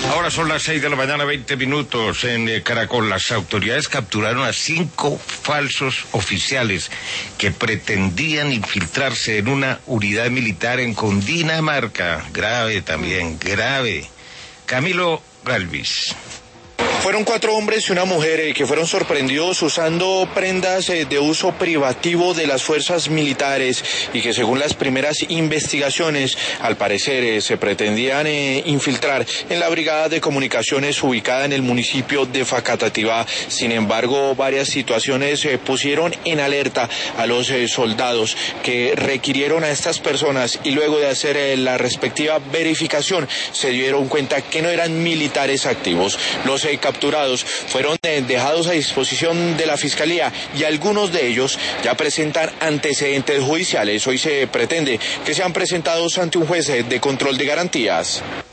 Ahora son las 6 de la mañana, 20 minutos en Caracol. Las autoridades capturaron a 5 falsos oficiales que pretendían infiltrarse en una unidad militar en Cundinamarca. Grave también, grave. Camilo Galvis. Fueron 4 hombres y una mujer que fueron sorprendidos usando prendas de uso privativo de las fuerzas militares y que según las primeras investigaciones al parecer se pretendían infiltrar en la brigada de comunicaciones ubicada en el municipio de Facatativá. Sin embargo, varias situaciones pusieron en alerta a los soldados que requirieron a estas personas y luego de hacer la respectiva verificación se dieron cuenta que no eran militares activos. Los capturados fueron dejados a disposición de la Fiscalía y algunos de ellos ya presentan antecedentes judiciales. Hoy se pretende que sean presentados ante un juez de control de garantías.